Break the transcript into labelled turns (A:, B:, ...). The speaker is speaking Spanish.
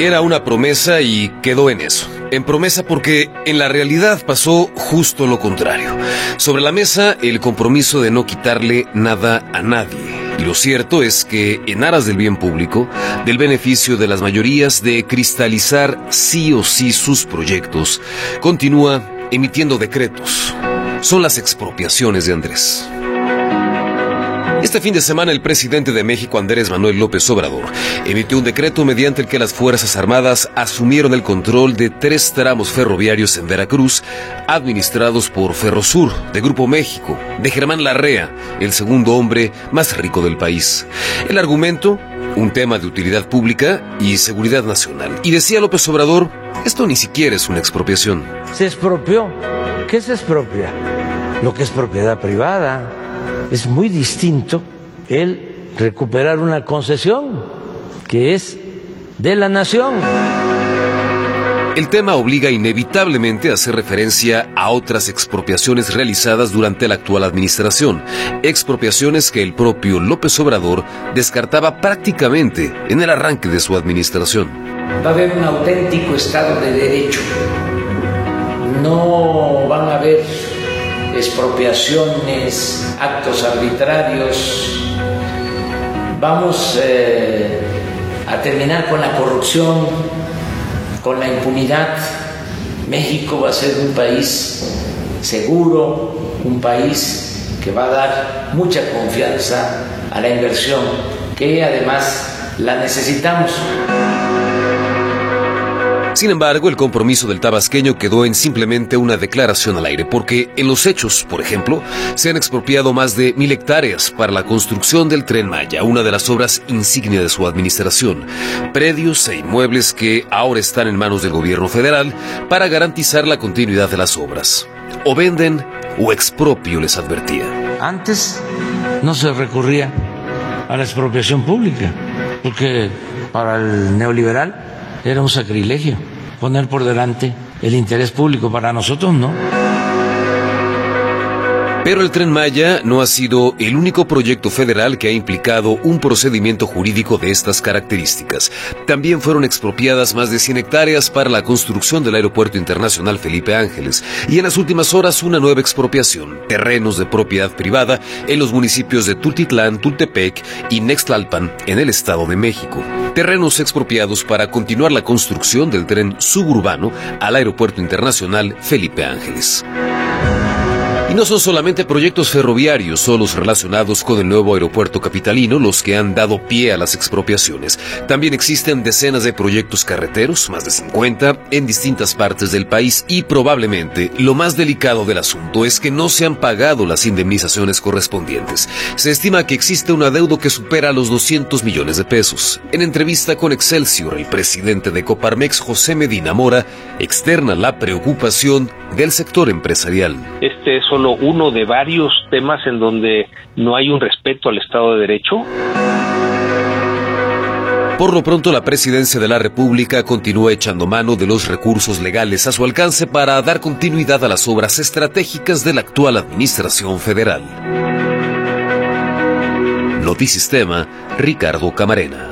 A: Era una promesa y quedó en eso. En promesa porque en la realidad pasó justo lo contrario. Sobre la mesa, el compromiso de no quitarle nada a nadie. Y lo cierto es que, en aras del bien público, del beneficio de las mayorías, de cristalizar sí o sí sus proyectos, continúa emitiendo decretos. Son las expropiaciones de Andrés. Este fin de semana, el presidente de México, Andrés Manuel López Obrador, emitió un decreto mediante el que las Fuerzas Armadas asumieron el control de 3 tramos ferroviarios en Veracruz, administrados por Ferrosur, de Grupo México, de Germán Larrea, el segundo hombre más rico del país. El argumento, un tema de utilidad pública y seguridad nacional. Y decía López Obrador, esto ni siquiera es una expropiación.
B: Se expropió. ¿Qué se expropia? Lo que es propiedad privada. Es muy distinto el recuperar una concesión que es de la nación.
A: El tema obliga inevitablemente a hacer referencia a otras expropiaciones realizadas durante la actual administración, expropiaciones que el propio López Obrador descartaba prácticamente en el arranque de su administración.
C: Va a haber un auténtico Estado de Derecho. No van a haber expropiaciones, actos arbitrarios. Vamos a terminar con la corrupción, con la impunidad. México va a ser un país seguro, un país que va a dar mucha confianza a la inversión, que además la necesitamos.
A: Sin embargo, el compromiso del tabasqueño quedó en simplemente una declaración al aire, porque en los hechos, por ejemplo, se han expropiado más de 1,000 hectáreas para la construcción del Tren Maya, una de las obras insignia de su administración, predios e inmuebles que ahora están en manos del gobierno federal para garantizar la continuidad de las obras. O venden o expropio, les advertía.
B: Antes no se recurría a la expropiación pública, porque para el neoliberal era un sacrilegio poner por delante el interés público. Para nosotros no.
A: Pero el Tren Maya no ha sido el único proyecto federal que ha implicado un procedimiento jurídico de estas características. También fueron expropiadas más de 100 hectáreas para la construcción del Aeropuerto Internacional Felipe Ángeles. Y en las últimas horas, una nueva expropiación, terrenos de propiedad privada en los municipios de Tultitlán, Tultepec y Nextlalpan, en el Estado de México. Terrenos expropiados para continuar la construcción del tren suburbano al Aeropuerto Internacional Felipe Ángeles. Y no son solamente proyectos ferroviarios o los relacionados con el nuevo aeropuerto capitalino los que han dado pie a las expropiaciones. También existen decenas de proyectos carreteros, más de 50, en distintas partes del país, y probablemente lo más delicado del asunto es que no se han pagado las indemnizaciones correspondientes. Se estima que existe un adeudo que supera los 200 millones de pesos. En entrevista con Excelsior, el presidente de Coparmex, José Medina Mora, externa la preocupación del sector empresarial.
D: Este es solo uno de varios temas en donde no hay un respeto al Estado de Derecho.
A: Por lo pronto, la Presidencia de la República continúa echando mano de los recursos legales a su alcance para dar continuidad a las obras estratégicas de la actual administración federal. Notisistema, Ricardo Camarena.